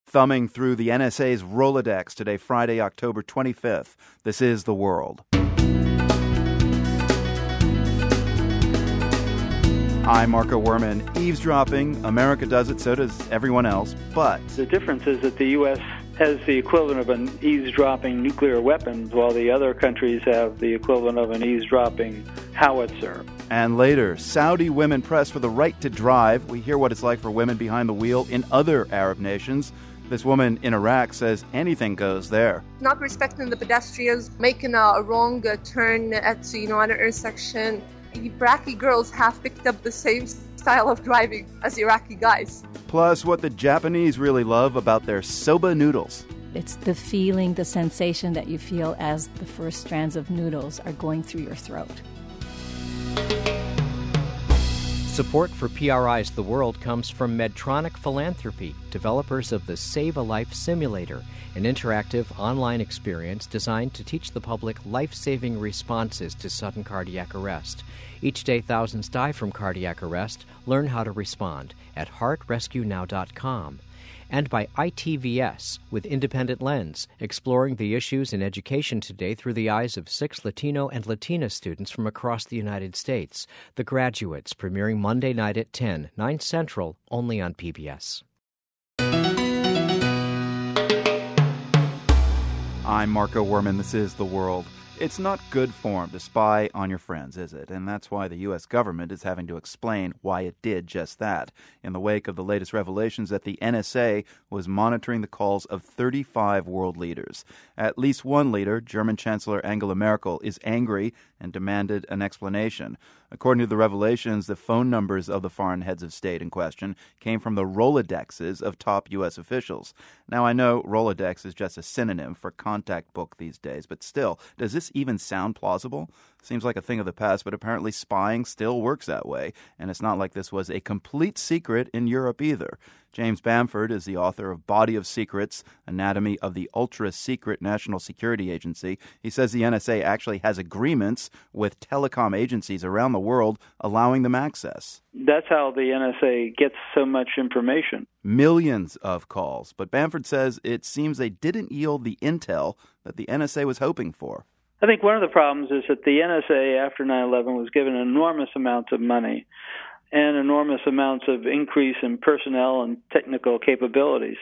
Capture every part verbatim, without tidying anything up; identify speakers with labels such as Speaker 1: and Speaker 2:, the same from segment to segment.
Speaker 1: thumbing through the N S A's Rolodex today, Friday, October twenty-fifth. This is The World. I'm Marco Werman. Eavesdropping, America does it, so does everyone else, but
Speaker 2: the difference is that the U S has the equivalent of an eavesdropping nuclear weapons, while the other countries have the equivalent of an eavesdropping howitzer.
Speaker 1: And later, Saudi women press for the right to drive. We hear what it's like for women behind the wheel in other Arab nations. This woman in Iraq says anything goes there.
Speaker 3: Not respecting the pedestrians, making a wrong turn at, you know, an intersection. Iraqi girls have picked up the same style of driving as Iraqi guys.
Speaker 1: Plus, what the Japanese really love about their soba noodles.
Speaker 4: It's the feeling, the sensation that you feel as the first strands of noodles are going through your throat.
Speaker 5: Support for P R I's The World comes from Medtronic Philanthropy, developers of the Save a Life Simulator, an interactive online experience designed to teach the public life-saving responses to sudden cardiac arrest. Each day, thousands die from cardiac arrest. Learn how to respond at heart rescue now dot com. And by I T V S, with Independent Lens, exploring the issues in education today through the eyes of six Latino and Latina students from across the United States. The Graduates, premiering Monday night at ten, nine Central, only on P B S.
Speaker 1: I'm Marco Werman. This is The World. It's not good form to spy on your friends, is it? And that's why the U S government is having to explain why it did just that. In the wake of the latest revelations that the N S A was monitoring the calls of thirty-five world leaders. At least one leader, German Chancellor Angela Merkel, is angry and demanded an explanation. According to the revelations, the phone numbers of the foreign heads of state in question came from the Rolodexes of top U S officials. Now, I know Rolodex is just a synonym for contact book these days, but still, does this even sound plausible? Seems like a thing of the past, but apparently spying still works that way. And it's not like this was a complete secret in Europe either. James Bamford is the author of Body of Secrets, Anatomy of the Ultra-Secret National Security Agency. He says the N S A actually has agreements with telecom agencies around the world allowing them access.
Speaker 2: That's how the N S A gets so much information.
Speaker 1: Millions of calls. But Bamford says it seems they didn't yield the intel that the N S A was hoping for.
Speaker 2: I think one of the problems is that the N S A, after nine eleven, was given enormous amounts of money and enormous amounts of increase in personnel and technical capabilities.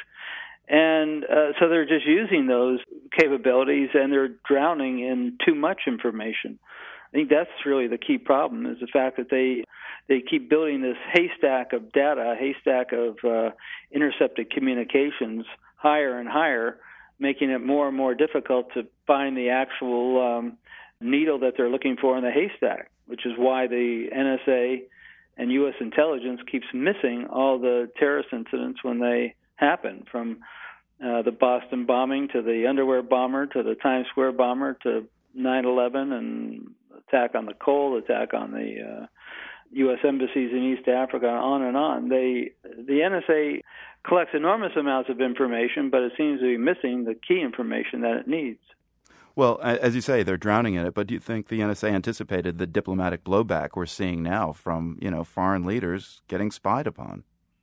Speaker 2: And uh, so they're just using those capabilities, and they're drowning in too much information. I think that's really the key problem, is the fact that they they keep building this haystack of data, a haystack of uh, intercepted communications higher and higher, making it more and more difficult to find the actual um, needle that they're looking for in the haystack, which is why the N S A and U S intelligence keeps missing all the terrorist incidents when they happen, from uh, the Boston bombing to the underwear bomber to the Times Square bomber to nine eleven and attack on the Cole, attack on the uh, U S embassies in East Africa, on and on. They, the N S A collects enormous amounts of information, but it seems to be missing the key information that it needs.
Speaker 1: Well, as you say, they're drowning in it, but do you think the N S A anticipated the diplomatic blowback we're seeing now from, you know, foreign leaders getting spied upon?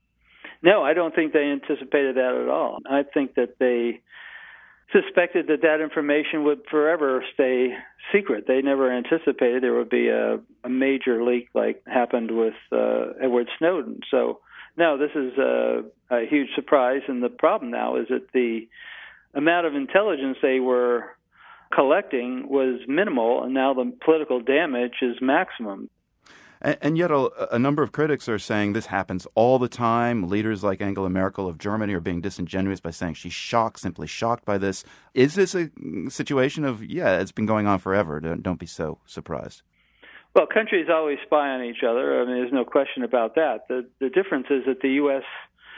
Speaker 2: No, I don't think they anticipated that at all. I think that they suspected that that information would forever stay secret. They never anticipated there would be a, a major leak like happened with uh, Edward Snowden. So, no, this is a, a huge surprise, and the problem now is that the amount of intelligence they were collecting was minimal, and now the political damage is maximum.
Speaker 1: And, and yet a, a number of critics are saying this happens all the time. Leaders like Angela Merkel of Germany are being disingenuous by saying she's shocked, simply shocked by this. Is this a situation of, yeah, it's been going on forever, don't, don't be so surprised?
Speaker 2: Well, countries always spy on each other. I mean, there's no question about that. The, the difference is that the U S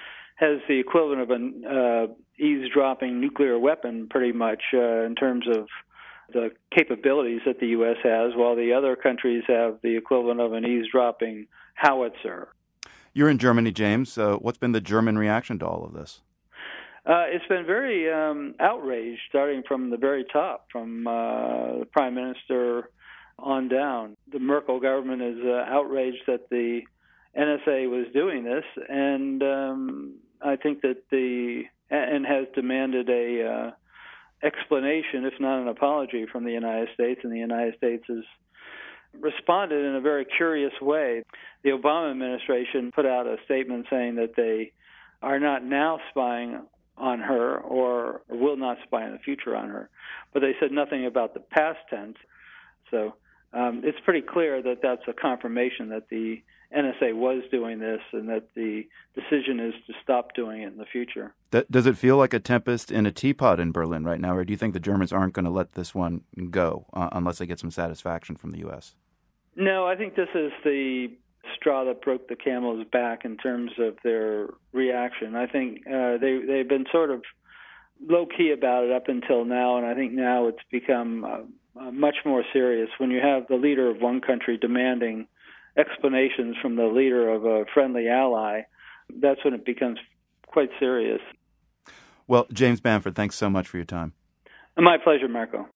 Speaker 2: has the equivalent of an uh, eavesdropping nuclear weapon, pretty much, uh, in terms of the capabilities that the U S has, while the other countries have the equivalent of an eavesdropping howitzer.
Speaker 1: You're in Germany, James. Uh, what's been the German reaction to all of this?
Speaker 2: Uh, it's been very um, outraged, starting from the very top, from uh, the Prime Minister on down. The Merkel government is uh, outraged that the N S A was doing this, and um, I think that the and has demanded a uh, explanation, if not an apology, from the United States, and the United States has responded in a very curious way. The Obama administration put out a statement saying that they are not now spying on her or will not spy in the future on her, but they said nothing about the past tense. So um, it's pretty clear that that's a confirmation that the N S A was doing this and that the decision is to stop doing it in the future.
Speaker 1: Does it feel like a tempest in a teapot in Berlin right now, or do you think the Germans aren't going to let this one go uh, unless they get some satisfaction from the U S?
Speaker 2: No, I think this is the straw that broke the camel's back in terms of their reaction. I think uh, they, they've been sort of low-key about it up until now, and I think now it's become uh, uh, much more serious. When you have the leader of one country demanding explanations from the leader of a friendly ally, that's when it becomes quite serious.
Speaker 1: Well, James Bamford, thanks so much for your time.
Speaker 2: My pleasure, Marco.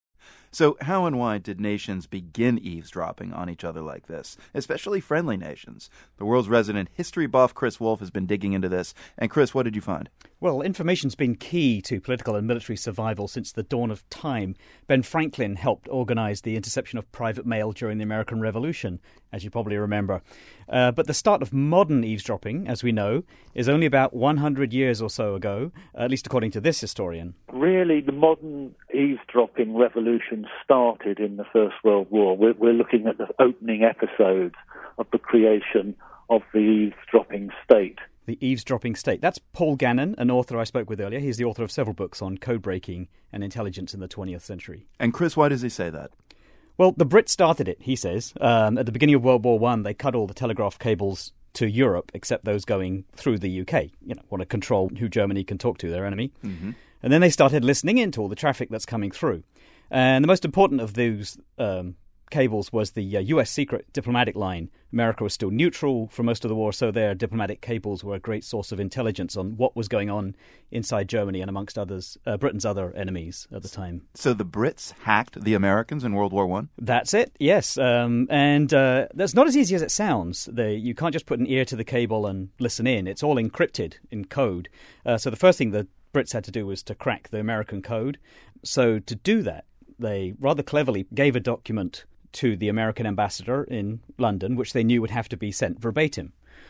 Speaker 1: So how and why did nations begin eavesdropping on each other like this, especially friendly nations? The world's resident history buff, Chris Wolf, has been digging into this. And Chris, what did you find?
Speaker 6: Well, information's been key to political and military survival since the dawn of time. Ben Franklin helped organize the interception of private mail during the American Revolution, as you probably remember. Uh, but the start of modern eavesdropping, as we know, is only about one hundred years or so ago, at least according to this historian.
Speaker 7: Really, the modern eavesdropping revolution started in the First World War. We're, we're looking at the opening episodes of the creation of the eavesdropping state.
Speaker 6: The eavesdropping state. That's Paul Gannon, an author I spoke with earlier. He's the author of several books on code breaking and intelligence in the twentieth century.
Speaker 1: And Chris, why does he say that?
Speaker 6: Well, the Brits started it, he says. Um, at the beginning of World War One, they cut all the telegraph cables to Europe, except those going through the U K. You know, want to control who Germany can talk to, their enemy. Mm-hmm. And then they started listening into all the traffic that's coming through. And the most important of those um, cables was the uh, U S secret diplomatic line. America was still neutral for most of the war, so their diplomatic cables were a great source of intelligence on what was going on inside Germany and amongst others, uh, Britain's other enemies at the time.
Speaker 1: So the Brits hacked the Americans in World War One?
Speaker 6: That's it, yes. Um, and uh, that's not as easy as it sounds. They, you can't just put an ear to the cable and listen in. It's all encrypted in code. Uh, so the first thing the Brits had to do was to crack the American code. So to do that, they rather cleverly gave a document to the American ambassador in London, which they knew would have to be sent verbatim.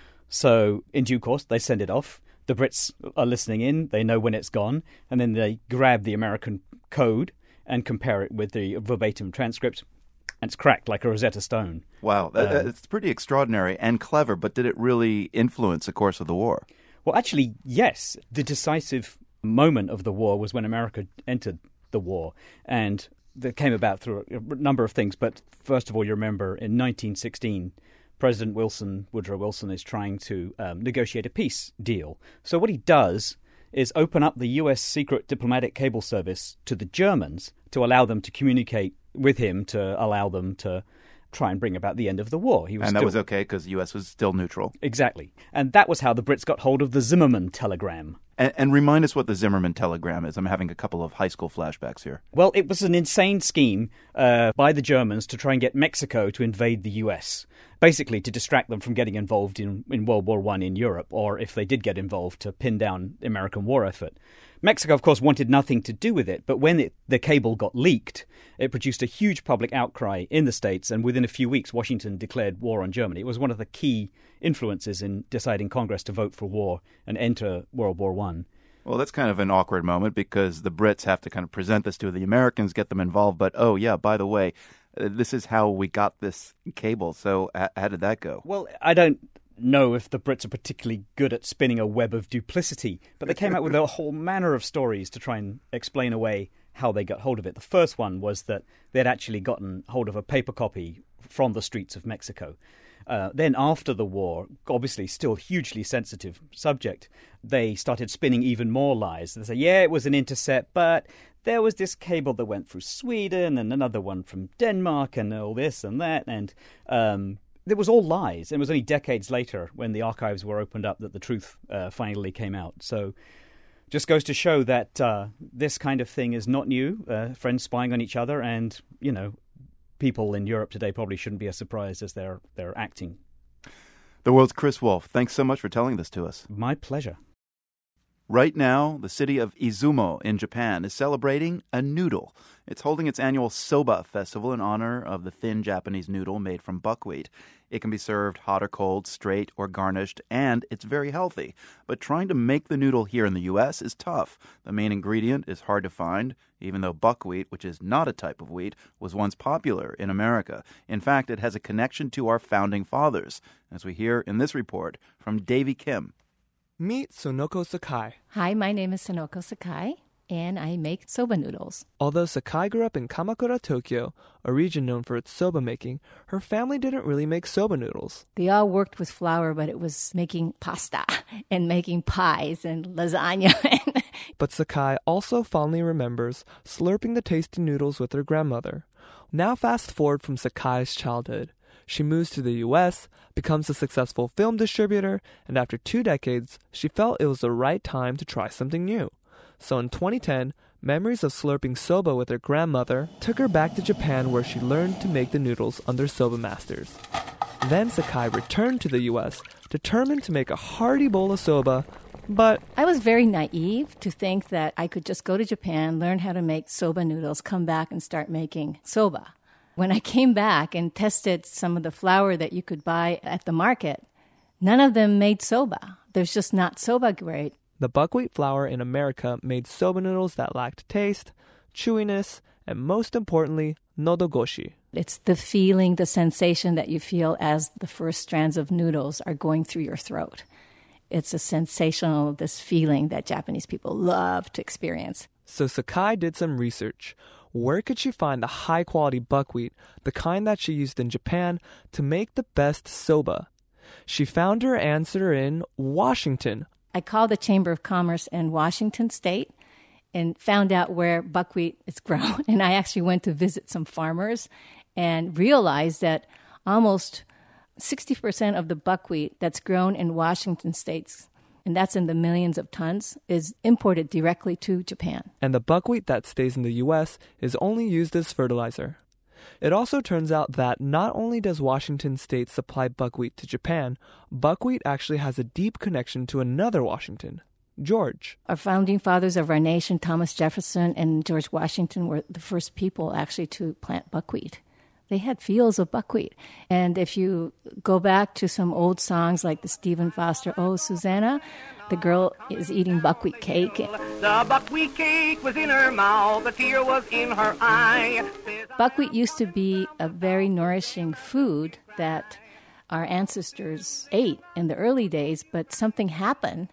Speaker 6: So in due course, they send it off. The Brits are listening in. They know when it's gone. And then they grab the American code and compare it with the verbatim transcript. And it's cracked like a Rosetta Stone.
Speaker 1: Wow.
Speaker 6: Um,
Speaker 1: it's pretty extraordinary and clever, but did it really influence the course of the war?
Speaker 6: Well, actually, yes. The decisive moment of the war was when America entered the war. And that came about through a number of things. But first of all, you remember in nineteen sixteen, President Wilson, Woodrow Wilson, is trying to um, negotiate a peace deal. So what he does is open up the U S secret diplomatic cable service to the Germans to allow them to communicate with him, to allow them to try and bring about the end of the war. He was
Speaker 1: and that
Speaker 6: still...
Speaker 1: was okay because the U S was still neutral.
Speaker 6: Exactly. And that was how the Brits got hold of the Zimmerman telegram.
Speaker 1: And, and remind us what the Zimmerman telegram is. I'm having a couple of high school flashbacks here.
Speaker 6: Well, it was an insane scheme uh, by the Germans to try and get Mexico to invade the U S, basically to distract them from getting involved in, in World War One in Europe, or if they did get involved, to pin down the American war effort. Mexico, of course, wanted nothing to do with it, but when it, the cable got leaked, it produced a huge public outcry in the States, and within a few weeks, Washington declared war on Germany. It was one of the key influences in deciding Congress to vote for war and enter World War One.
Speaker 1: Well, that's kind of an awkward moment because the Brits have to kind of present this to the Americans, get them involved, but, oh, yeah, by the way, uh, this is how we got this cable. So h- how did that go?
Speaker 6: Well, I don't know if the Brits are particularly good at spinning a web of duplicity, but they came out with a whole manner of stories to try and explain away how they got hold of it. The first one was that they'd actually gotten hold of a paper copy from the streets of Mexico. Uh, then after the war, obviously still hugely sensitive subject, they started spinning even more lies. They say, yeah, it was an intercept, but there was this cable that went through Sweden and another one from Denmark and all this and that. And um, it was all lies. It was only decades later when the archives were opened up that the truth uh, finally came out. So just goes to show that uh, this kind of thing is not new, uh, friends spying on each other, and, you know, people in Europe today probably shouldn't be as surprised as they're they're acting.
Speaker 1: The world's Chris Wolf. Thanks so much for telling this to us.
Speaker 6: My pleasure.
Speaker 1: Right now, the city of Izumo in Japan is celebrating a noodle. It's holding its annual Soba Festival in honor of the thin Japanese noodle made from buckwheat. It can be served hot or cold, straight or garnished, and it's very healthy. But trying to make the noodle here in the U S is tough. The main ingredient is hard to find, even though buckwheat, which is not a type of wheat, was once popular in America. In fact, it has a connection to our founding fathers, as we hear in this report from Davy Kim.
Speaker 8: Meet Sonoko Sakai.
Speaker 4: Hi, my name is Sonoko Sakai, and I make soba noodles.
Speaker 8: Although Sakai grew up in Kamakura, Tokyo, a region known for its soba making, her family didn't really make soba noodles.
Speaker 4: They all worked with flour, but it was making pasta and making pies and lasagna.
Speaker 8: But Sakai also fondly remembers slurping the tasty noodles with her grandmother. Now fast forward from Sakai's childhood. She moves to the U S, becomes a successful film distributor, and after two decades, she felt it was the right time to try something new. So in twenty ten, memories of slurping soba with her grandmother took her back to Japan, where she learned to make the noodles under soba masters. Then Sakai returned to the U S, determined to make a hearty bowl of soba, but
Speaker 4: I was very naive to think that I could just go to Japan, learn how to make soba noodles, come back and start making soba. When I came back and tested some of the flour that you could buy at the market, none of them made soba. There's just not soba grade.
Speaker 8: The buckwheat flour in America made soba noodles that lacked taste, chewiness, and most importantly, nodogoshi.
Speaker 4: It's the feeling, the sensation that you feel as the first strands of noodles are going through your throat. It's a sensational, this feeling that Japanese people love to experience.
Speaker 8: So Sakai did some research. Where could she find the high-quality buckwheat, the kind that she used in Japan, to make the best soba? She found her answer in Washington.
Speaker 4: I called the Chamber of Commerce in Washington State and found out where buckwheat is grown. And I actually went to visit some farmers and realized that almost sixty percent of the buckwheat that's grown in Washington State, and that's in the millions of tons, is imported directly to Japan.
Speaker 8: And the buckwheat that stays in the U S is only used as fertilizer. It also turns out that not only does Washington State supply buckwheat to Japan, buckwheat actually has a deep connection to another Washington, George.
Speaker 4: Our founding fathers of our nation, Thomas Jefferson and George Washington, were the first people actually to plant buckwheat. They had fields of buckwheat. And if you go back to some old songs like the Stephen Foster, Oh, Susanna, the girl is eating buckwheat cake.
Speaker 9: The buckwheat cake was in her mouth, the tear was in her eye.
Speaker 4: Buckwheat used to be a very nourishing food that our ancestors ate in the early days, but something happened.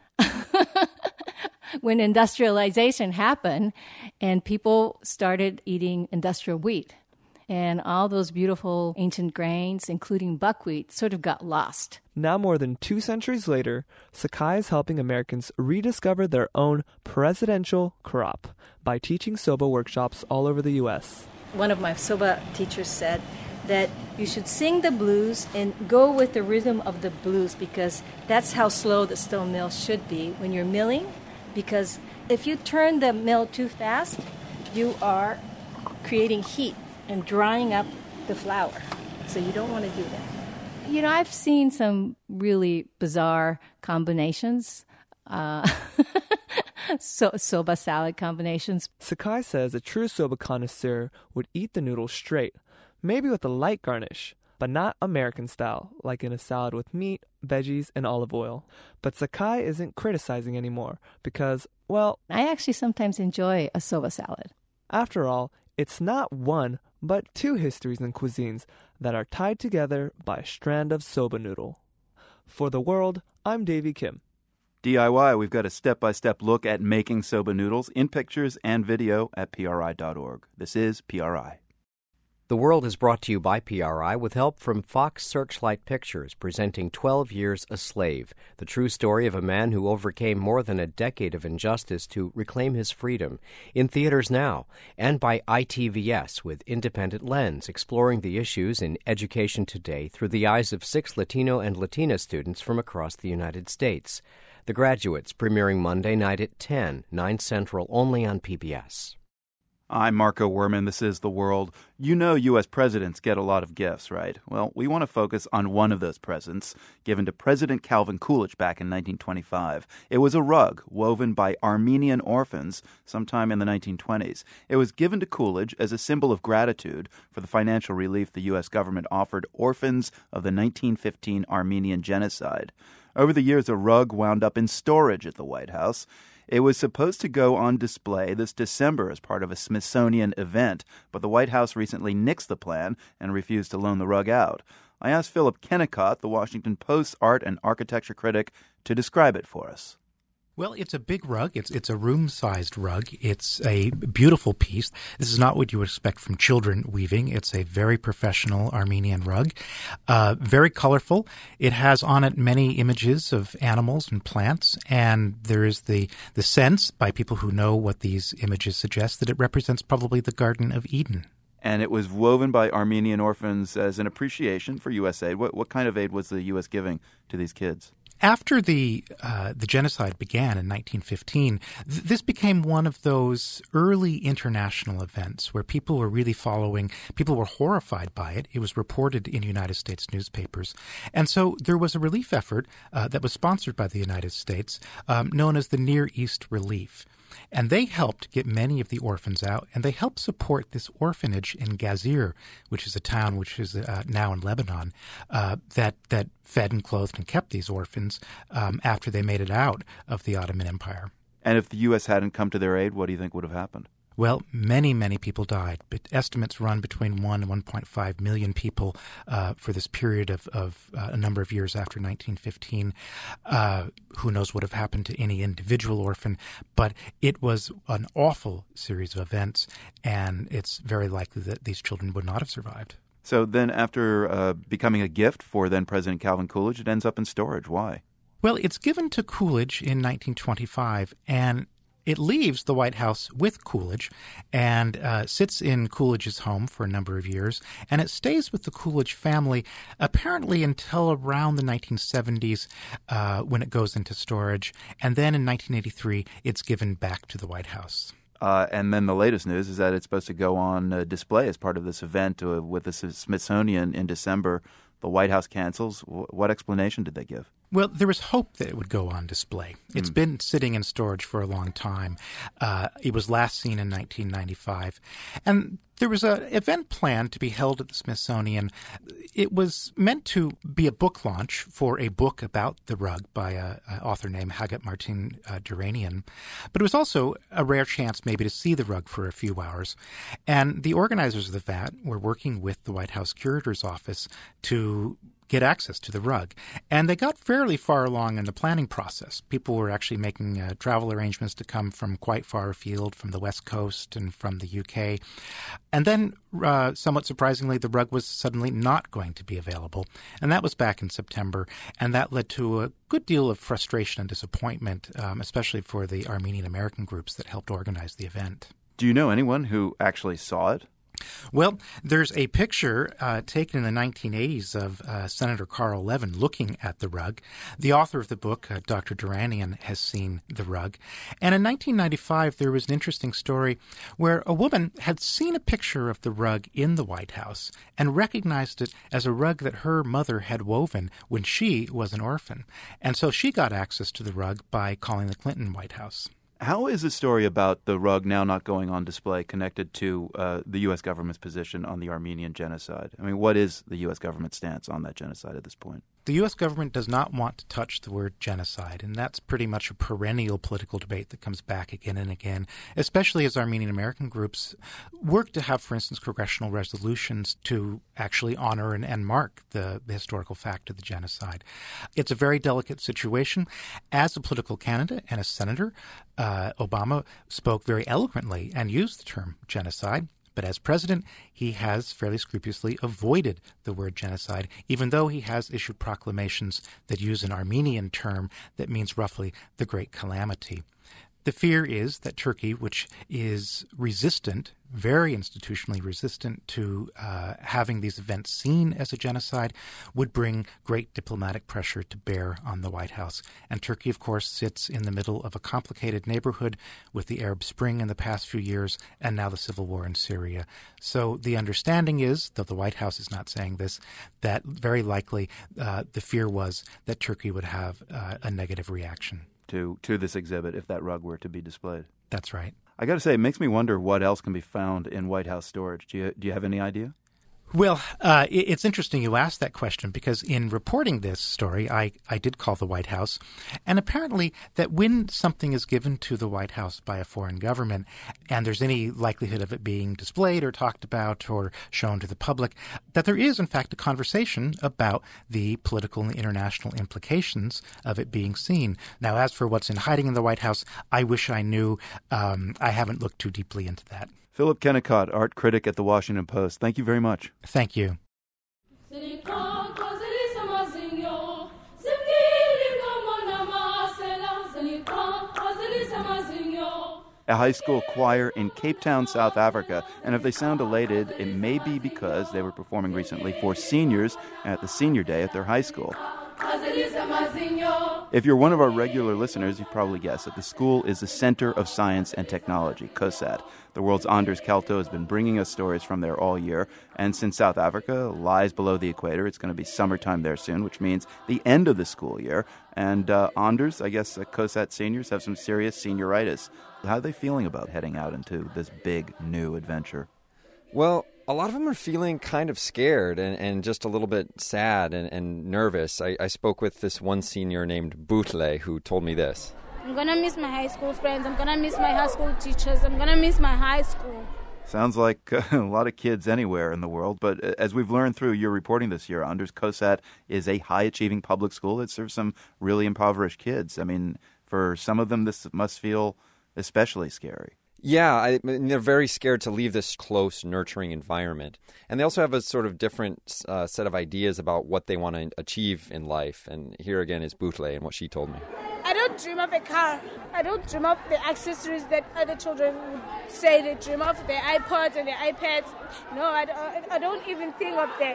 Speaker 4: When industrialization happened and people started eating industrial wheat. And all those beautiful ancient grains, including buckwheat, sort of got lost.
Speaker 8: Now more than two centuries later, Sakai is helping Americans rediscover their own presidential crop by teaching soba workshops all over the U S.
Speaker 4: One of my soba teachers said that you should sing the blues and go with the rhythm of the blues, because that's how slow the stone mill should be when you're milling. Because if you turn the mill too fast, you are creating heat and drying up the flour. So you don't want to do that. You know, I've seen some really bizarre combinations, uh, so, soba salad combinations.
Speaker 8: Sakai says a true soba connoisseur would eat the noodles straight, maybe with a light garnish, but not American style, like in a salad with meat, veggies, and olive oil. But Sakai isn't criticizing anymore because, well,
Speaker 4: I actually sometimes enjoy a soba salad.
Speaker 8: After all, it's not one, but two histories and cuisines that are tied together by a strand of soba noodle. For The World, I'm Davy Kim.
Speaker 1: D I Y, we've got a step-by-step look at making soba noodles in pictures and video at P R I dot org. This is P R I.
Speaker 5: The World is brought to you by P R I with help from Fox Searchlight Pictures, presenting twelve Years a Slave, the true story of a man who overcame more than a decade of injustice to reclaim his freedom, in theaters now, and by I T V S with Independent Lens, exploring the issues in education today through the eyes of six Latino and Latina students from across the United States. The Graduates, premiering Monday night at ten, nine Central, only on P B S.
Speaker 1: I'm Marco Werman. This is The World. You know U S presidents get a lot of gifts, right? Well, we want to focus on one of those presents given to President Calvin Coolidge back in nineteen twenty-five. It was a rug woven by Armenian orphans sometime in the nineteen twenties. It was given to Coolidge as a symbol of gratitude for the financial relief the U S government offered orphans of the nineteen fifteen Armenian genocide. Over the years, a rug wound up in storage at the White House. It was supposed to go on display this December as part of a Smithsonian event, but the White House recently nixed the plan and refused to loan the rug out. I asked Philip Kennicott, the Washington Post art and architecture critic, to describe it for us.
Speaker 10: Well, it's a big rug. It's it's a room-sized rug. It's a beautiful piece. This is not what you would expect from children weaving. It's a very professional Armenian rug, uh, very colorful. It has on it many images of animals and plants, and there is the, the sense by people who know what these images suggest that it represents probably the Garden of Eden.
Speaker 1: And it was woven by Armenian orphans as an appreciation for U S aid. What, what kind of aid was the U S giving to these kids?
Speaker 10: After the uh, the genocide began in nineteen fifteen, th- this became one of those early international events where people were really following, people were horrified by it. It was reported in United States newspapers. And so there was a relief effort uh, that was sponsored by the United States um, known as the Near East Relief. And they helped get many of the orphans out, and they helped support this orphanage in Gazir, which is a town which is uh, now in Lebanon, uh, that that fed and clothed and kept these orphans um, after they made it out of the Ottoman Empire.
Speaker 1: And if the U S hadn't come to their aid, what do you think would have happened?
Speaker 10: Well, many, many people died, but estimates run between one and one point five million people uh, for this period of, of uh, a number of years after nineteen fifteen. Uh, who knows what would have happened to any individual orphan, but it was an awful series of events, and it's very likely that these children would not have survived.
Speaker 1: So then after uh, becoming a gift for then President Calvin Coolidge, it ends up in storage. Why?
Speaker 10: Well, it's given to Coolidge in nineteen twenty-five, and it leaves the White House with Coolidge and uh, sits in Coolidge's home for a number of years, and it stays with the Coolidge family apparently until around the nineteen seventies uh, when it goes into storage, and then in nineteen eighty-three it's given back to the White House.
Speaker 1: Uh, and then the latest news is that it's supposed to go on uh, display as part of this event uh, with the Smithsonian in December. The White House cancels. W- what explanation did they give?
Speaker 10: Well, there was hope that it would go on display. It's mm. been sitting in storage for a long time. Uh, it was last seen in nineteen ninety-five. And there was an event planned to be held at the Smithsonian. It was meant to be a book launch for a book about the rug by an author named Hagat Martin uh, Durranian. But it was also a rare chance maybe to see the rug for a few hours. And the organizers of the V A T were working with the White House Curator's Office to get access to the rug. And they got fairly far along in the planning process. People were actually making uh, travel arrangements to come from quite far afield, from the West Coast and from the U K. And then, uh, somewhat surprisingly, the rug was suddenly not going to be available. And that was back in September. And that led to a good deal of frustration and disappointment, um, especially for the Armenian American groups that helped organize the event.
Speaker 1: Do you know anyone who actually saw it?
Speaker 10: Well, there's a picture uh, taken in the nineteen eighties of uh, Senator Carl Levin looking at the rug. The author of the book, uh, Doctor Durranian, has seen the rug. And in nineteen ninety-five, there was an interesting story where a woman had seen a picture of the rug in the White House and recognized it as a rug that her mother had woven when she was an orphan. And so she got access to the rug by calling the Clinton White House.
Speaker 1: How is the story about the rug now not going on display connected to uh, the U S government's position on the Armenian genocide? I mean, what is the U S government's stance on that genocide at this point?
Speaker 10: The U S government does not want to touch the word genocide, and that's pretty much a perennial political debate that comes back again and again, especially as Armenian American groups work to have, for instance, congressional resolutions to actually honor and, and mark the, the historical fact of the genocide. It's a very delicate situation. As a political candidate and a senator, uh, Obama spoke very eloquently and used the term genocide. But as president, he has fairly scrupulously avoided the word genocide, even though he has issued proclamations that use an Armenian term that means roughly the Great Calamity. The fear is that Turkey, which is resistant, very institutionally resistant to uh, having these events seen as a genocide, would bring great diplomatic pressure to bear on the White House. And Turkey, of course, sits in the middle of a complicated neighborhood with the Arab Spring in the past few years and now the civil war in Syria. So the understanding is, though the White House is not saying this, that very likely uh, the fear was that Turkey would have uh, a negative reaction.
Speaker 1: To, to this exhibit if that rug were to be displayed.
Speaker 10: That's right.
Speaker 1: I got to say, it makes me wonder what else can be found in White House storage. Do you, do you have any idea?
Speaker 10: Well, uh, it's interesting you asked that question because in reporting this story, I, I did call the White House. And apparently that when something is given to the White House by a foreign government and there's any likelihood of it being displayed or talked about or shown to the public, that there is, in fact, a conversation about the political and international implications of it being seen. Now, as for what's in hiding in the White House, I wish I knew. Um, I haven't looked too deeply into that.
Speaker 1: Philip Kennicott, art critic at The Washington Post. Thank you very much.
Speaker 10: Thank you.
Speaker 1: A high school choir in Cape Town, South Africa, and if they sound elated, it may be because they were performing recently for seniors at the senior day at their high school. If you're one of our regular listeners, you've probably guessed that the school is the Center of Science and Technology, COSAT. The world's Anders Kelto has been bringing us stories from there all year, and since South Africa lies below the equator, it's going to be summertime there soon, which means the end of the school year. And uh, Anders, I guess uh, COSAT seniors have some serious senioritis. How are they feeling about heading out into this big new adventure?
Speaker 11: Well, a lot of them are feeling kind of scared and, and just a little bit sad and, and nervous. I, I spoke with this one senior named Butle who told me this.
Speaker 12: I'm going to miss my high school friends. I'm going to miss my high school teachers. I'm going to miss my high school.
Speaker 1: Sounds like uh, a lot of kids anywhere in the world. But as we've learned through your reporting this year, Anders, COSAT is a high-achieving public school that serves some really impoverished kids. I mean, for some of them, this must feel especially scary.
Speaker 11: Yeah, I, they're very scared to leave this close, nurturing environment. And they also have a sort of different uh, set of ideas about what they want to achieve in life. And here again is Butle and what she told me.
Speaker 12: I don't dream of a car. I don't dream of the accessories that other children would say they dream of, the iPods and the iPads. No, I don't, I don't even think of that.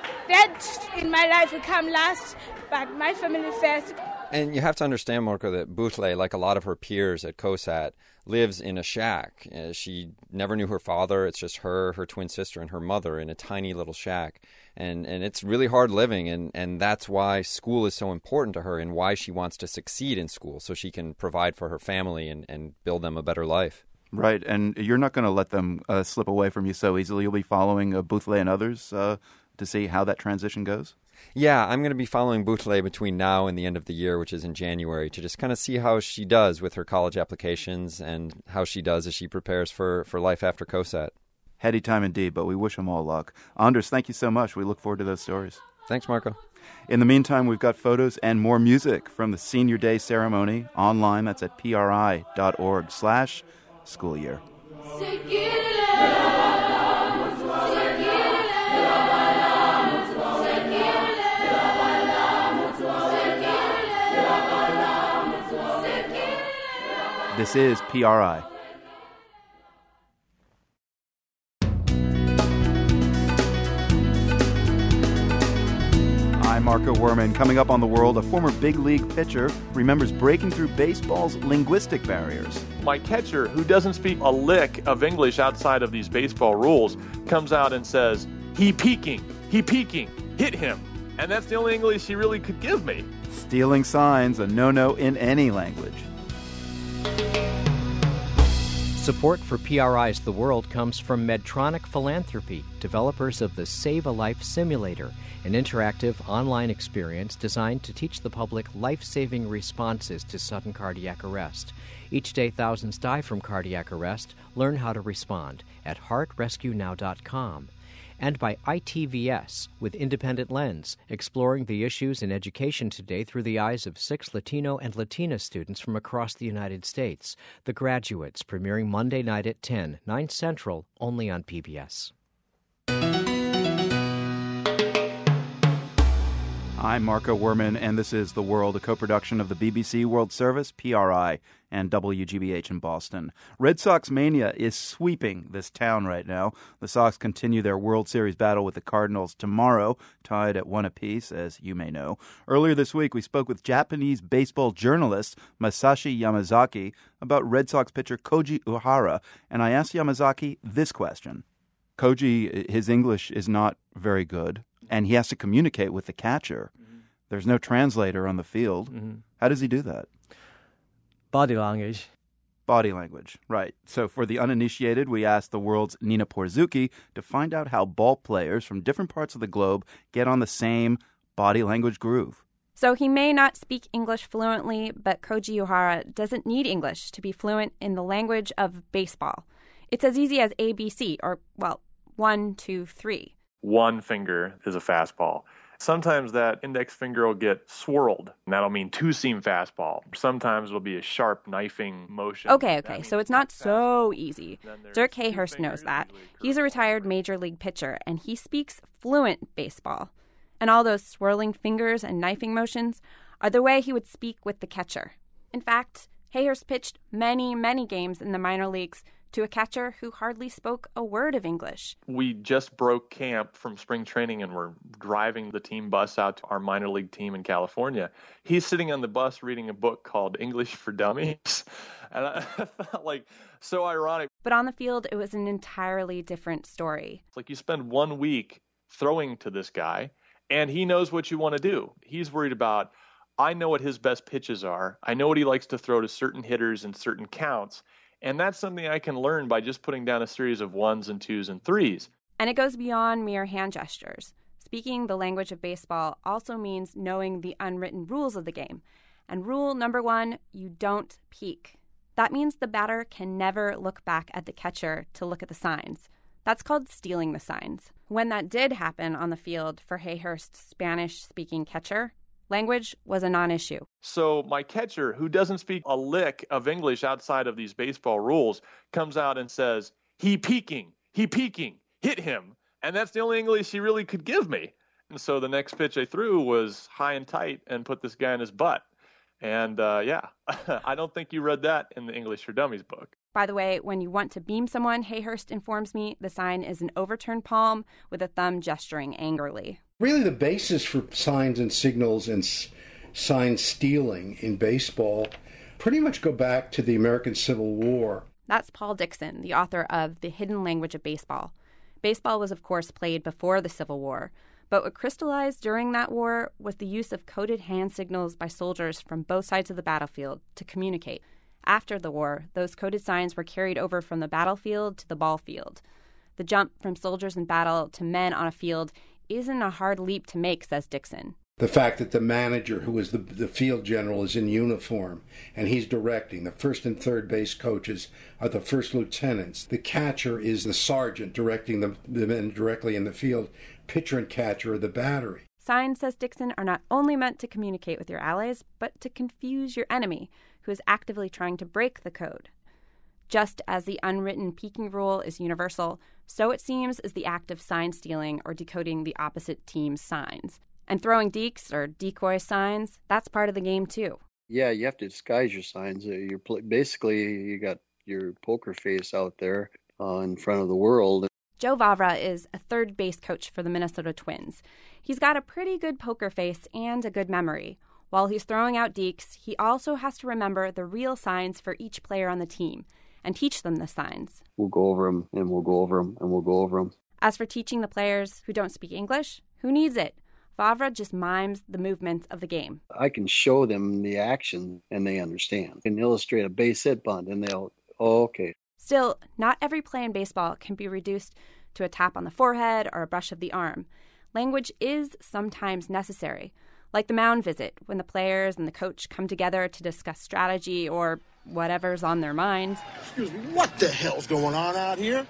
Speaker 12: That in my life will come last, but my family first.
Speaker 11: And you have to understand, Marco, that Butle, like a lot of her peers at COSAT, lives in a shack. Uh, she never knew her father. It's just her, her twin sister, and her mother in a tiny little shack. And and it's really hard living, and, and that's why school is so important to her and why she wants to succeed in school, so she can provide for her family and, and build them a better life.
Speaker 1: Right, and you're not going to let them uh, slip away from you so easily. You'll be following uh, Butle and others uh, to see how that transition goes?
Speaker 11: Yeah, I'm going to be following Butle between now and the end of the year, which is in January, to just kind of see how she does with her college applications and how she does as she prepares for, for life after COSAT.
Speaker 1: Heady time indeed, but we wish them all luck. Anders, thank you so much. We look forward to those stories.
Speaker 11: Thanks, Marco.
Speaker 1: In the meantime, we've got photos and more music from the Senior Day ceremony online. That's at pri.org slash school year. This is P R I. I'm Marco Werman. Coming up on The World, a former big league pitcher remembers breaking through baseball's linguistic barriers.
Speaker 13: My catcher, who doesn't speak a lick of English outside of these baseball rules, comes out and says, he peeking, he peeking, hit him. And that's the only English he really could give me.
Speaker 1: Stealing signs, a no-no in any language.
Speaker 5: Support for P R I's The World comes from Medtronic Philanthropy, developers of the Save a Life Simulator, an interactive online experience designed to teach the public life-saving responses to sudden cardiac arrest. Each day, thousands die from cardiac arrest. Learn how to respond at heart rescue now dot com. And by I T V S, with Independent Lens, exploring the issues in education today through the eyes of six Latino and Latina students from across the United States. The Graduates, premiering Monday night at ten, nine Central, only on P B S.
Speaker 1: I'm Marco Werman, and this is The World, a co-production of the B B C World Service, P R I, and W G B H in Boston. Red Sox mania is sweeping this town right now. The Sox continue their World Series battle with the Cardinals tomorrow, tied at one apiece, as you may know. Earlier this week, we spoke with Japanese baseball journalist Masashi Yamazaki about Red Sox pitcher Koji Uehara, and I asked Yamazaki this question. Koji, his English is not very good, and he has to communicate with the catcher. Mm-hmm. There's no translator on the field. Mm-hmm. How does he do that?
Speaker 14: Body language.
Speaker 1: Body language, right. So for the uninitiated, we asked the world's Nina Porzuki to find out how ball players from different parts of the globe get on the same body language groove.
Speaker 15: So he may not speak English fluently, but Koji Uehara doesn't need English to be fluent in the language of baseball. It's as easy as A B C, or, well, one, two, three.
Speaker 13: One finger is a fastball. Sometimes that index finger will get swirled, and that'll mean two-seam fastball. Sometimes it'll be a sharp knifing motion.
Speaker 15: Okay, okay, so it's not so easy. Dirk Hayhurst knows that. He's a retired major league pitcher, and he speaks fluent baseball. And all those swirling fingers and knifing motions are the way he would speak with the catcher. In fact, Hayhurst pitched many, many games in the minor leagues to a catcher who hardly spoke a word of English.
Speaker 13: We just broke camp from spring training and we're driving the team bus out to our minor league team in California. He's sitting on the bus reading a book called English for Dummies. And I felt like so ironic.
Speaker 15: But on the field, it was an entirely different story.
Speaker 13: It's like you spend one week throwing to this guy and he knows what you want to do. He's worried about, I know what his best pitches are. I know what he likes to throw to certain hitters in certain counts. And that's something I can learn by just putting down a series of ones and twos and threes.
Speaker 15: And it goes beyond mere hand gestures. Speaking the language of baseball also means knowing the unwritten rules of the game. And rule number one, you don't peek. That means the batter can never look back at the catcher to look at the signs. That's called stealing the signs. When that did happen on the field for Hayhurst's Spanish-speaking catcher, language was a non-issue.
Speaker 13: So my catcher, who doesn't speak a lick of English outside of these baseball rules, comes out and says, he peeking, he peeking, hit him. And that's the only English he really could give me. And so the next pitch I threw was high and tight and put this guy in his butt. And uh, yeah, I don't think you read that in the English for Dummies book.
Speaker 15: By the way, when you want to beam someone, Hayhurst informs me the sign is an overturned palm with a thumb gesturing angrily.
Speaker 16: Really, the basis for signs and signals and s- sign stealing in baseball pretty much go back to the American Civil War.
Speaker 15: That's Paul Dixon, the author of The Hidden Language of Baseball. Baseball was, of course, played before the Civil War, but what crystallized during that war was the use of coded hand signals by soldiers from both sides of the battlefield to communicate. After the war, those coded signs were carried over from the battlefield to the ball field. The jump from soldiers in battle to men on a field isn't a hard leap to make, says Dixon.
Speaker 16: The fact that the manager, who is the, the field general, is in uniform and he's directing. The first and third base coaches are the first lieutenants. The catcher is the sergeant directing the, the men directly in the field. Pitcher and catcher are the battery.
Speaker 15: Signs, says Dixon, are not only meant to communicate with your allies, but to confuse your enemy, who is actively trying to break the code. Just as the unwritten peeking rule is universal, so it seems is the act of sign stealing or decoding the opposite team's signs. And throwing deeks or decoy signs, that's part of the game too.
Speaker 17: Yeah, you have to disguise your signs. You're basically, you got your poker face out there uh, in front of the world.
Speaker 15: Joe Vavra is a third base coach for the Minnesota Twins. He's got a pretty good poker face and a good memory. While he's throwing out deeks, he also has to remember the real signs for each player on the team and teach them the signs.
Speaker 17: We'll go over them, and we'll go over them, and we'll go over them.
Speaker 15: As for teaching the players who don't speak English, who needs it? Vavra just mimes the movements of the game.
Speaker 17: I can show them the action, and they understand. I can illustrate a base hit bunt, and they'll, oh, okay.
Speaker 15: Still, not every play in baseball can be reduced to a tap on the forehead or a brush of the arm. Language is sometimes necessary, like the mound visit, when the players and the coach come together to discuss strategy or whatever's on their minds.
Speaker 18: Excuse me, what the hell's going on out here?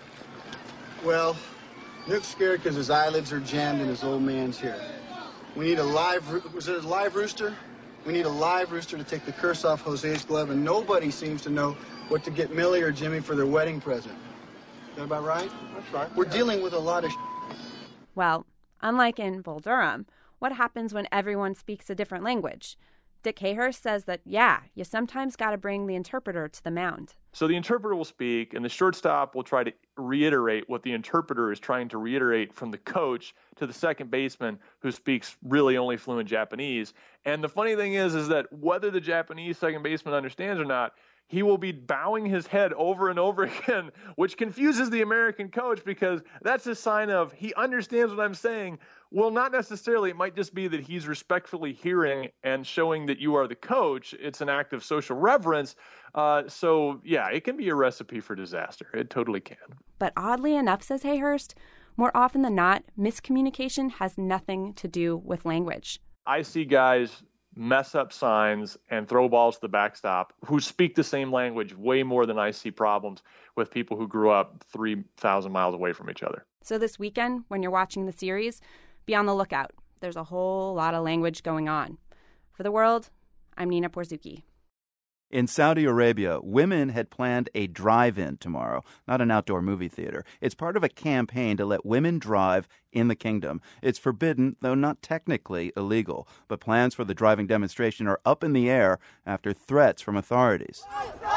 Speaker 18: Well, Nick's scared because his eyelids are jammed and his old man's here. We need a live, was it a live rooster? We need a live rooster to take the curse off Jose's glove, and nobody seems to know what to get Millie or Jimmy for their wedding present. Is that about right? That's right. We're dealing with a lot of sh-
Speaker 15: Well, unlike in Bull Durham, what happens when everyone speaks a different language? Dick Hayhurst says that, yeah, you sometimes got to bring the interpreter to the mound.
Speaker 13: So the interpreter will speak, and the shortstop will try to reiterate what the interpreter is trying to reiterate from the coach to the second baseman, who speaks really only fluent Japanese. And the funny thing is, is that whether the Japanese second baseman understands or not, he will be bowing his head over and over again, which confuses the American coach, because that's a sign of he understands what I'm saying. Well, not necessarily. It might just be that he's respectfully hearing and showing that you are the coach. It's an act of social reverence. Uh, so, yeah, it can be a recipe for disaster. It totally can.
Speaker 15: But oddly enough, says Hayhurst, more often than not, miscommunication has nothing to do with language.
Speaker 13: I see guys mess up signs and throw balls to the backstop who speak the same language way more than I see problems with people who grew up three thousand miles away from each other.
Speaker 15: So this weekend, when you're watching the series, be on the lookout. There's a whole lot of language going on. For The World, I'm Nina Porzuki.
Speaker 1: In Saudi Arabia, women had planned a drive-in tomorrow, not an outdoor movie theater. It's part of a campaign to let women drive in the kingdom. It's forbidden, though not technically illegal. But plans for the driving demonstration are up in the air after threats from authorities.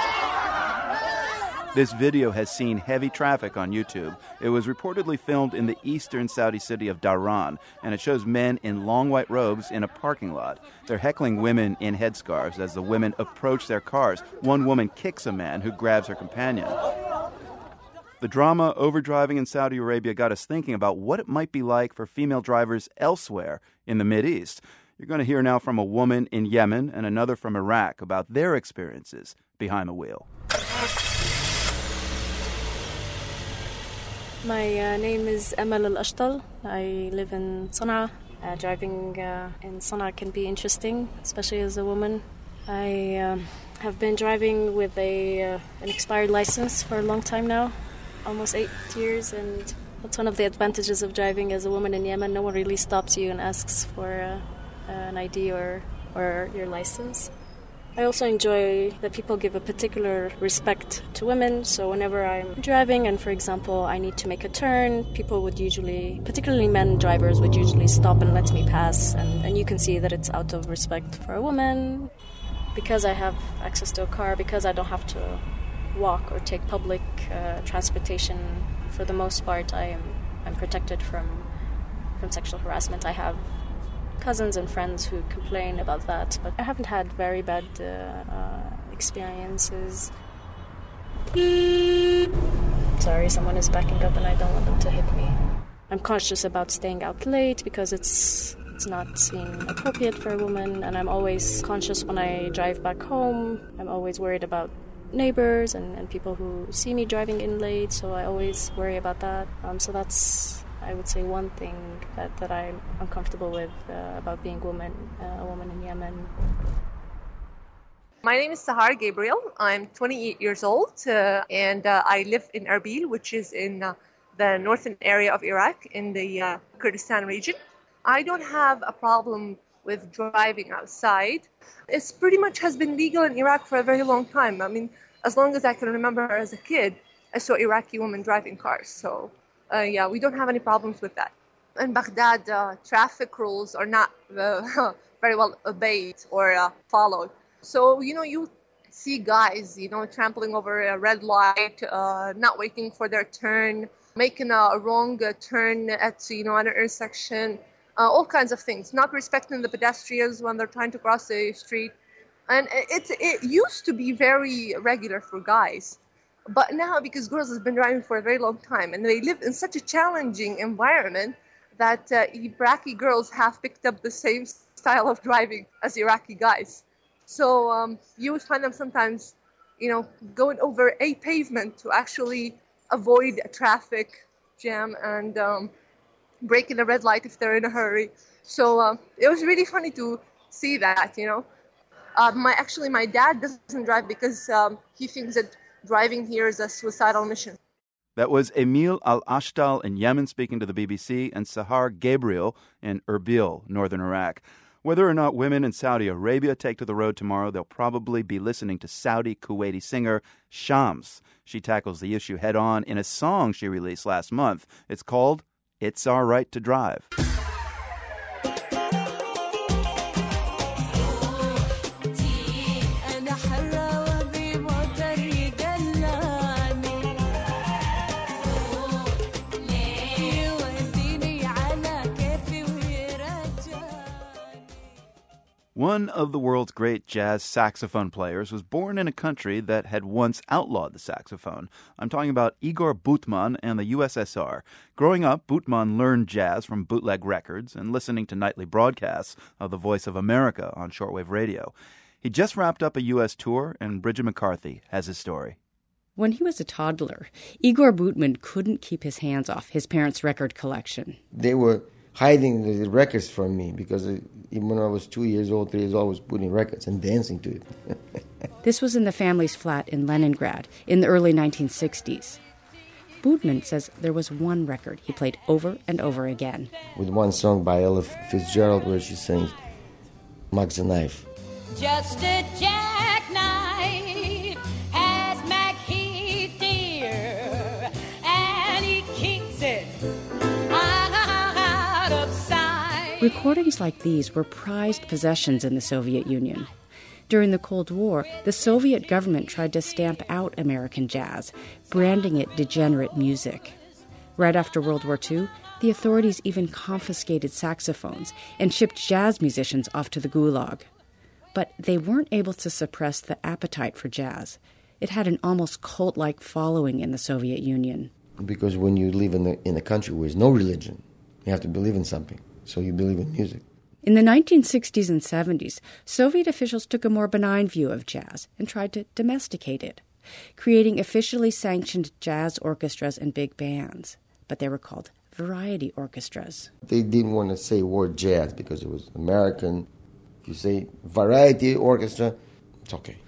Speaker 1: This video has seen heavy traffic on YouTube. It was reportedly filmed in the eastern Saudi city of Dhahran, and it shows men in long white robes in a parking lot. They're heckling women in headscarves as the women approach their cars. One woman kicks a man who grabs her companion. The drama over driving in Saudi Arabia got us thinking about what it might be like for female drivers elsewhere in the Mideast. You're going to hear now from a woman in Yemen and another from Iraq about their experiences behind the wheel.
Speaker 19: My uh, name is Amal Al-Ashtal. I live in Sana'a. Uh, driving uh, in Sana'a can be interesting, especially as a woman. I um, have been driving with a uh, an expired license for a long time now, almost eight years, and that's one of the advantages of driving as a woman in Yemen. No one really stops you and asks for uh, an I D or, or your license. I also enjoy that people give a particular respect to women, so whenever I'm driving and, for example, I need to make a turn, people would usually, particularly men drivers, would usually stop and let me pass, and, and you can see that it's out of respect for a woman. Because I have access to a car, because I don't have to walk or take public uh, transportation, for the most part, I am I'm protected from, from sexual harassment. I have cousins and friends who complain about that, but I haven't had very bad uh, uh, experiences. Sorry, someone is backing up and I don't want them to hit me. I'm conscious about staying out late because it's it's not seen appropriate for a woman, and I'm always conscious when I drive back home. I'm always worried about neighbors and, and people who see me driving in late, so I always worry about that. Um, so that's, I would say, one thing that, that I'm uncomfortable with uh, about being woman, uh, a woman in Yemen.
Speaker 3: My name is Sahar Gabriel. I'm twenty-eight years old, uh, and uh, I live in Erbil, which is in uh, the northern area of Iraq, in the uh, Kurdistan region. I don't have a problem with driving outside. It's pretty much has been legal in Iraq for a very long time. I mean, as long as I can remember as a kid, I saw Iraqi women driving cars. So, uh, yeah, we don't have any problems with that. In Baghdad, uh, traffic rules are not uh, very well obeyed or uh, followed. So, you know, you see guys, you know, trampling over a red light, uh, not waiting for their turn, making a wrong uh, turn at, you know, an intersection, uh, all kinds of things, not respecting the pedestrians when they're trying to cross the street. And it, it used to be very regular for guys. But now, because girls have been driving for a very long time and they live in such a challenging environment that uh, Iraqi girls have picked up the same style of driving as Iraqi guys. So um, you would find them sometimes, you know, going over a pavement to actually avoid a traffic jam and um, breaking a red light if they're in a hurry. So um, it was really funny to see that, you know. Uh, my actually, my dad doesn't drive because um, he thinks that driving here is a suicidal mission.
Speaker 1: That was Emil Al-Ashtal in Yemen speaking to the B B C, and Sahar Gabriel in Erbil, northern Iraq. Whether or not women in Saudi Arabia take to the road tomorrow, they'll probably be listening to Saudi-Kuwaiti singer Shams. She tackles the issue head-on in a song she released last month. It's called It's Our Right to Drive. One of the world's great jazz saxophone players was born in a country that had once outlawed the saxophone. I'm talking about Igor Boutman and the U S S R. Growing up, Boutman learned jazz from bootleg records and listening to nightly broadcasts of the Voice of America on shortwave radio. He just wrapped up a U S tour, and Bridget McCarthy has his story.
Speaker 20: When he was a toddler, Igor Boutman couldn't keep his hands off his parents' record collection.
Speaker 21: They were hiding the records from me because even when I was two years old, three years old, I was putting records and dancing to it.
Speaker 20: This was in the family's flat in Leningrad in the early nineteen sixties. Boutman says there was one record he played over and over again.
Speaker 21: With one song by Ella Fitzgerald where she sings, Max a Knife.
Speaker 22: Just a jackknife has McHeath dear, and he kicks it out of sight.
Speaker 20: Recordings like these were prized possessions in the Soviet Union. During the Cold War, the Soviet government tried to stamp out American jazz, branding it degenerate music. Right after World War Two, the authorities even confiscated saxophones and shipped jazz musicians off to the Gulag. But they weren't able to suppress the appetite for jazz. It had an almost cult-like following in the Soviet Union.
Speaker 21: Because when you live in, the, in a country where there's no religion, you have to believe in something. So you believe in music.
Speaker 20: In the nineteen sixties and seventies, Soviet officials took a more benign view of jazz and tried to domesticate it, creating officially sanctioned jazz orchestras and big bands. But they were called variety orchestras.
Speaker 21: They didn't want to say word jazz because it was American. If you say variety orchestra, it's okay.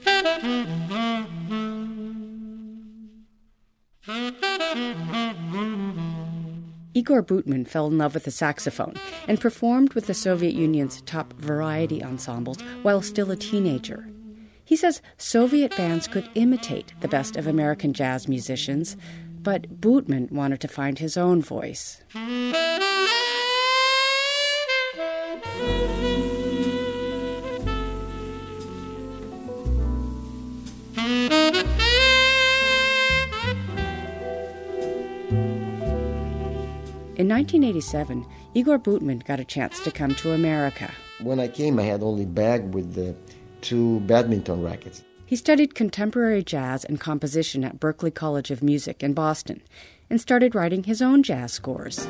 Speaker 20: Igor Boutman fell in love with the saxophone and performed with the Soviet Union's top variety ensembles while still a teenager. He says Soviet bands could imitate the best of American jazz musicians, but Boutman wanted to find his own voice. In nineteen eighty-seven, Igor Boutman got a chance to come to America.
Speaker 21: When I came, I had only a bag with the two badminton rackets.
Speaker 20: He studied contemporary jazz and composition at Berklee College of Music in Boston and started writing his own jazz scores.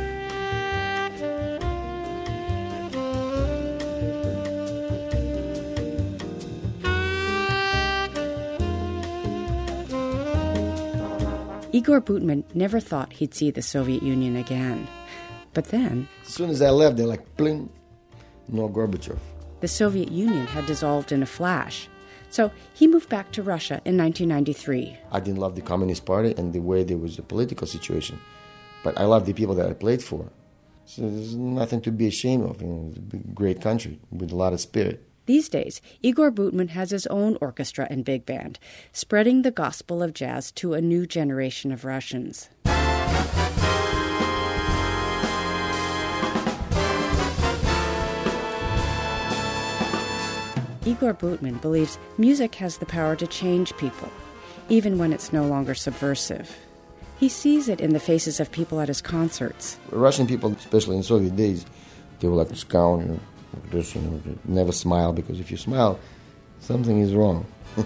Speaker 20: Igor Boutman never thought he'd see the Soviet Union again. But then...
Speaker 21: As soon as I left, they're like, bling, no Gorbachev.
Speaker 20: The Soviet Union had dissolved in a flash. So he moved back to Russia in nineteen ninety-three.
Speaker 21: I didn't love the Communist Party and the way there was a political situation. But I love the people that I played for. So there's nothing to be ashamed of. You know, it's a big, great country with a lot of spirit.
Speaker 20: These days, Igor Boutman has his own orchestra and big band, spreading the gospel of jazz to a new generation of Russians. Igor Boutman believes music has the power to change people, even when it's no longer subversive. He sees it in the faces of people at his concerts.
Speaker 21: Russian people, especially in Soviet days, they were like scowl, you know, like this, you know, never smile, because if you smile, something is wrong.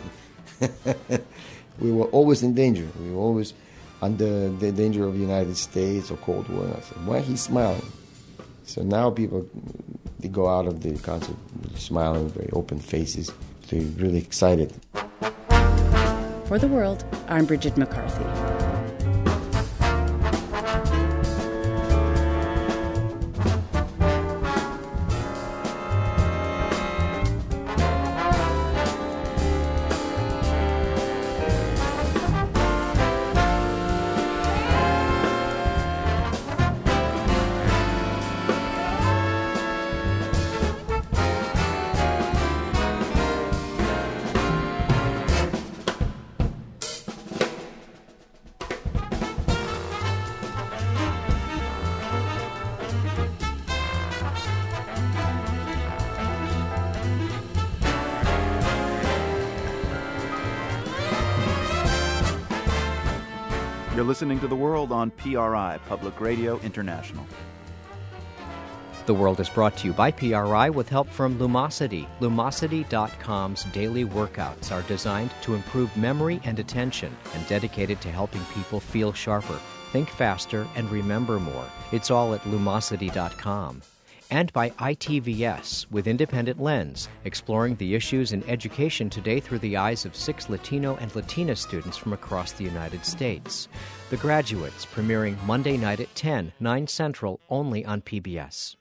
Speaker 21: We were always in danger. We were always under the danger of the United States or Cold War. And I said, why he's smiling? So now people, they go out of the concert smiling, very open faces. They're really excited.
Speaker 20: For The World, I'm Bridget McCarthy.
Speaker 1: You're listening to The World on P R I, Public Radio International.
Speaker 5: The World is brought to you by P R I with help from Lumosity. Lumosity dot com's daily workouts are designed to improve memory and attention and dedicated to helping people feel sharper, think faster, and remember more. It's all at Lumosity dot com. And by I T V S with Independent Lens, exploring the issues in education today through the eyes of six Latino and Latina students from across the United States. The Graduates, premiering Monday night at ten, nine Central, only on P B S.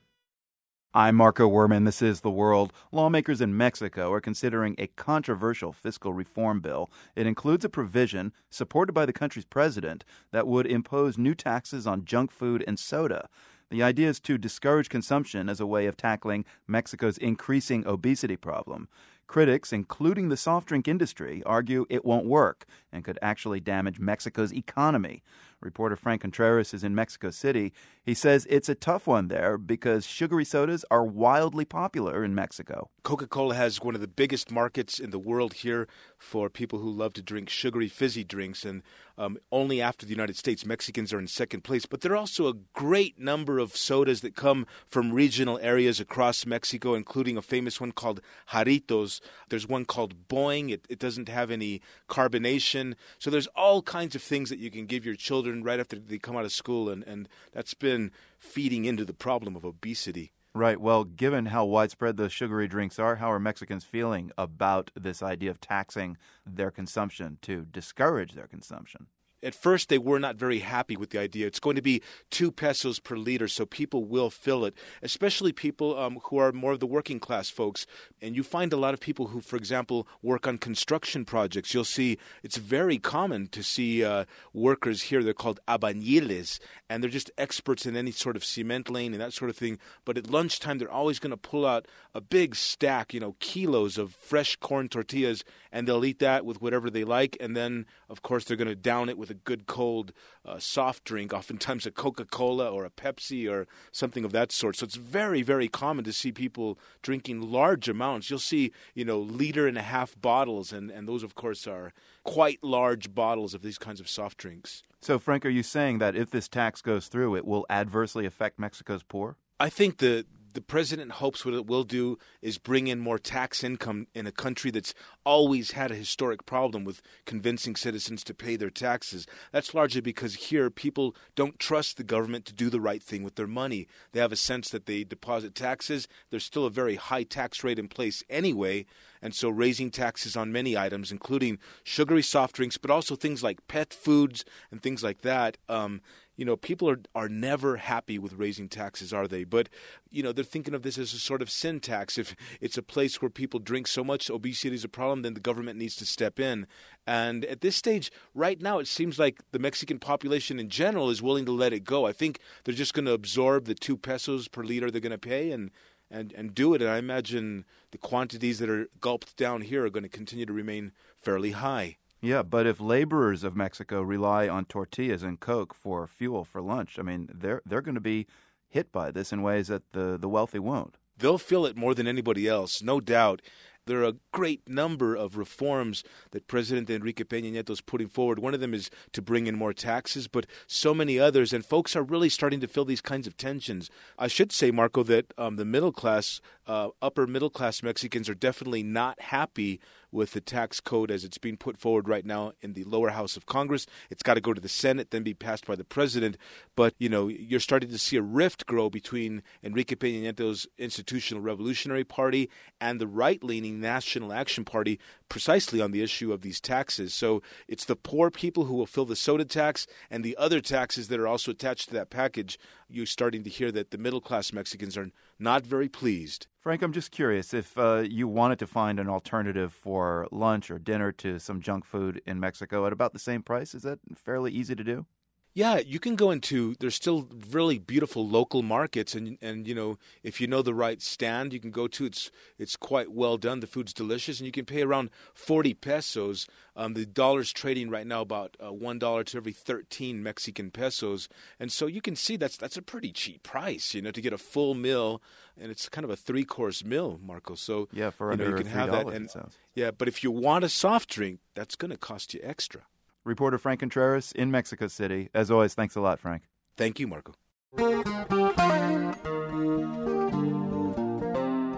Speaker 1: I'm Marco Werman. This is The World. Lawmakers in Mexico are considering a controversial fiscal reform bill. It includes a provision supported by the country's president that would impose new taxes on junk food and soda. The idea is to discourage consumption as a way of tackling Mexico's increasing obesity problem. Critics, including the soft drink industry, argue it won't work and could actually damage Mexico's economy. Reporter Frank Contreras is in Mexico City. He says it's a tough one there because sugary sodas are wildly popular in Mexico.
Speaker 2: Coca-Cola has one of the biggest markets in the world here for people who love to drink sugary, fizzy drinks. And um, only after the United States, Mexicans are in second place. But there are also a great number of sodas that come from regional areas across Mexico, including a famous one called Jarritos. There's one called Boing. It, it doesn't have any carbonation. So there's all kinds of things that you can give your children right after they come out of school, and, and that's been feeding into the problem of obesity.
Speaker 1: Right. Well, given how widespread those sugary drinks are, how are Mexicans feeling about this idea of taxing their consumption to discourage their consumption?
Speaker 2: At first, they were not very happy with the idea. It's going to be two pesos per liter, so people will fill it, especially people um, who are more of the working class folks. And you find a lot of people who, for example, work on construction projects. You'll see it's very common to see uh, workers here. They're called albañiles, and they're just experts in any sort of cement laying and that sort of thing. But at lunchtime, they're always going to pull out a big stack, you know, kilos of fresh corn tortillas, and they'll eat that with whatever they like. And then, of course, they're going to down it with a good cold uh, soft drink, oftentimes a Coca-Cola or a Pepsi or something of that sort. So it's very, very common to see people drinking large amounts. You'll see, you know, liter and a half bottles, and, and those, of course, are quite large bottles of these kinds of soft drinks.
Speaker 1: So, Frank, are you saying that if this tax goes through, it will adversely affect Mexico's poor?
Speaker 2: I think the the president hopes what it will do is bring in more tax income in a country that's always had a historic problem with convincing citizens to pay their taxes. That's largely because here people don't trust the government to do the right thing with their money. They have a sense that they deposit taxes. There's still a very high tax rate in place anyway, and so raising taxes on many items, including sugary soft drinks, but also things like pet foods and things like that, um, you know, people are, are never happy with raising taxes, are they? But, you know, they're thinking of this as a sort of sin tax. If it's a place where people drink so much, obesity is a problem, then the government needs to step in. And at this stage, right now, it seems like the Mexican population in general is willing to let it go. I think they're just going to absorb the two pesos per liter they're going to pay and, and, and do it. And I imagine the quantities that are gulped down here are going to continue to remain fairly high.
Speaker 1: Yeah, but if laborers of Mexico rely on tortillas and Coke for fuel for lunch, I mean, they're they're going to be hit by this in ways that the, the wealthy won't.
Speaker 2: They'll feel it more than anybody else, no doubt. There are a great number of reforms that President Enrique Peña Nieto is putting forward. One of them is to bring in more taxes, but so many others. And folks are really starting to feel these kinds of tensions. I should say, Marco, that um, the middle class, uh, upper middle class Mexicans are definitely not happy with the tax code as it's being put forward right now in the lower house of Congress. It's got to go to the Senate, then be passed by the president. But, you know, you're starting to see a rift grow between Enrique Peña Nieto's Institutional Revolutionary Party and the right-leaning National Action Party precisely on the issue of these taxes. So it's the poor people who will fill the soda tax and the other taxes that are also attached to that package. You're starting to hear that the middle-class Mexicans are not very pleased.
Speaker 1: Frank, I'm just curious, if uh, you wanted to find an alternative for lunch or dinner to some junk food in Mexico at about the same price, is that fairly easy to do?
Speaker 2: Yeah, you can go into, there's still really beautiful local markets, and, and you know, if you know the right stand you can go to, it's it's quite well done, the food's delicious, and you can pay around forty pesos. Um, the dollar's trading right now about uh, one dollar to every thirteen Mexican pesos, and so you can see that's that's a pretty cheap price, you know, to get a full meal, and it's kind of a three-course meal, Marco, so
Speaker 1: yeah, for
Speaker 2: you know,
Speaker 1: under
Speaker 2: you can
Speaker 1: three
Speaker 2: have
Speaker 1: dollars,
Speaker 2: that, and,
Speaker 1: it sounds.
Speaker 2: Yeah, but if you want a soft drink, that's going to cost you extra.
Speaker 1: Reporter Frank Contreras in Mexico City. As always, thanks a lot, Frank.
Speaker 2: Thank you, Marco.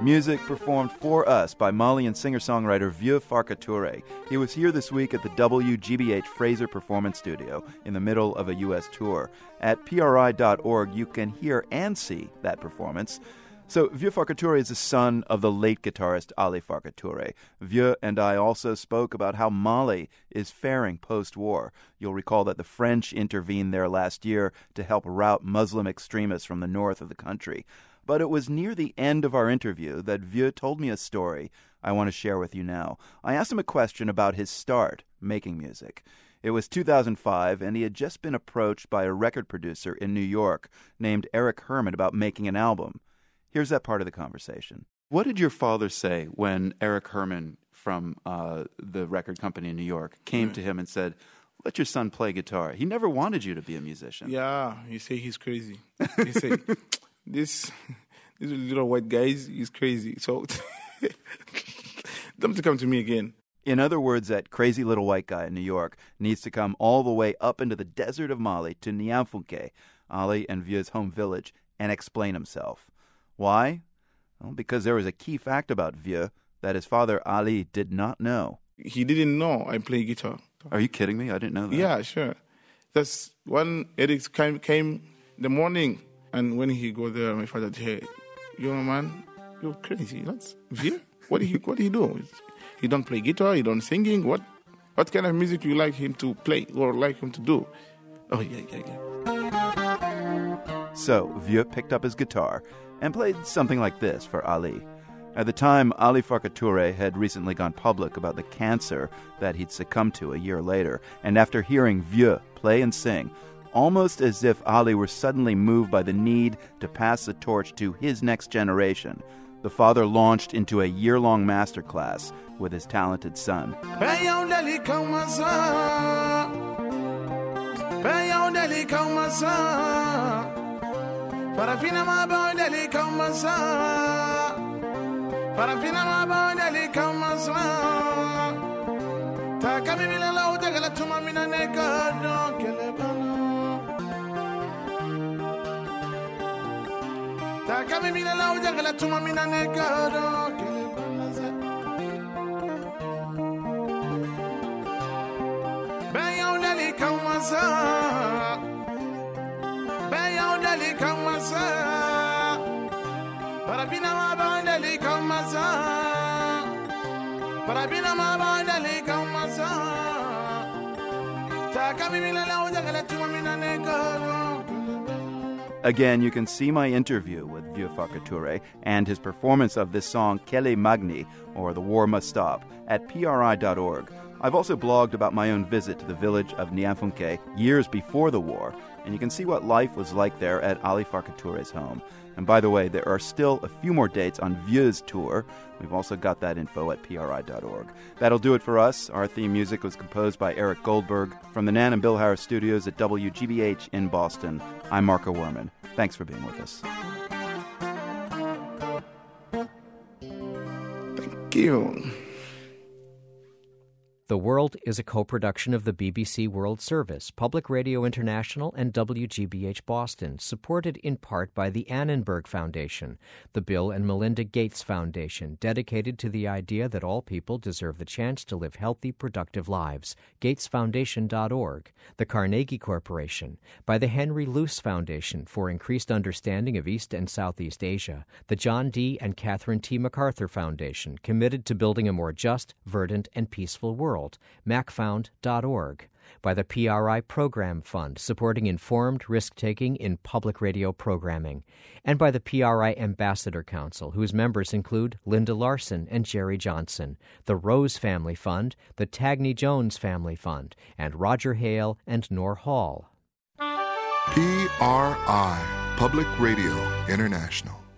Speaker 1: Music performed for us by Malian singer-songwriter Vieux Farka Touré. He was here this week at the W G B H Fraser Performance Studio in the middle of a U S tour. At P R I dot org, you can hear and see that performance. So, Vieux Farka Touré is the son of the late guitarist Ali Farka Touré. Vieux and I also spoke about how Mali is faring post-war. You'll recall that the French intervened there last year to help rout Muslim extremists from the north of the country. But it was near the end of our interview that Vieux told me a story I want to share with you now. I asked him a question about his start making music. It was two thousand five, and he had just been approached by a record producer in New York named Eric Herman about making an album. Here's that part of the conversation. What did your father say when Eric Herman from uh, the record company in New York came
Speaker 6: Mm.
Speaker 1: to him and said, let your son play guitar? He never wanted you to be a musician.
Speaker 6: Yeah, he say he's crazy. He say, this, this little white guy, he's crazy. So, them to come to me again.
Speaker 1: In other words, that crazy little white guy in New York needs to come all the way up into the desert of Mali to Niamfunke, Ali and Vieux's home village, and explain himself. Why? Well, because there was a key fact about Vieux that his father, Ali, did not know.
Speaker 6: He didn't know I play guitar.
Speaker 1: Are you kidding me? I didn't know that.
Speaker 6: Yeah, sure. That's when Eric came, came in the morning, and when he go there, my father said, hey, young man, you're crazy. That's Vieux? What do he, what do he do? He don't play guitar, he don't singing. What what kind of music you like him to play or like him to do? Oh, yeah, yeah, yeah.
Speaker 1: So, Vieux picked up his guitar and played something like this for Ali. At the time, Ali Farka Touré had recently gone public about the cancer that he'd succumbed to a year later, and after hearing Vieux play and sing, almost as if Ali were suddenly moved by the need to pass the torch to his next generation, the father launched into a year-long masterclass with his talented son.
Speaker 22: Parafina ma bonde li kamasa Parafina ma bonde li kamasa Ta kami bila la uta gala tuma mina neka don kele bana Ta kami bila la uta gala tuma mina neka don kele bana Bayo li kamasa Dali kamasa Parabina ma bandali kamasa Parabina ma bandali kamasa Takami mina la ujagala tuma mina negaro.
Speaker 1: Again, you can see my interview with Vieux Farka Touré and his performance of this song Kele Magni, or The War Must Stop, at P R I dot org. I've also blogged about my own visit to the village of Niamfunke years before the war, and you can see what life was like there at Ali Farka Touré's home. And by the way, there are still a few more dates on Vieux's tour. We've also got that info at P R I dot org. That'll do it for us. Our theme music was composed by Eric Goldberg from the Nan and Bill Harris studios at W G B H in Boston. I'm Marco Werman. Thanks for being with us.
Speaker 6: Thank you.
Speaker 5: The World is a co-production of the B B C World Service, Public Radio International, and W G B H Boston, supported in part by the Annenberg Foundation, the Bill and Melinda Gates Foundation, dedicated to the idea that all people deserve the chance to live healthy, productive lives, gates foundation dot org, the Carnegie Corporation, by the Henry Luce Foundation for increased understanding of East and Southeast Asia, the John D. and Catherine T. MacArthur Foundation, committed to building a more just, verdant, and peaceful world, mac found dot org, by the P R I Program Fund, supporting informed risk-taking in public radio programming, and by the P R I Ambassador Council, whose members include Linda Larson and Jerry Johnson, the Rose Family Fund, the Tagney Jones Family Fund, and Roger Hale and Nor Hall.
Speaker 7: P R I, Public Radio International.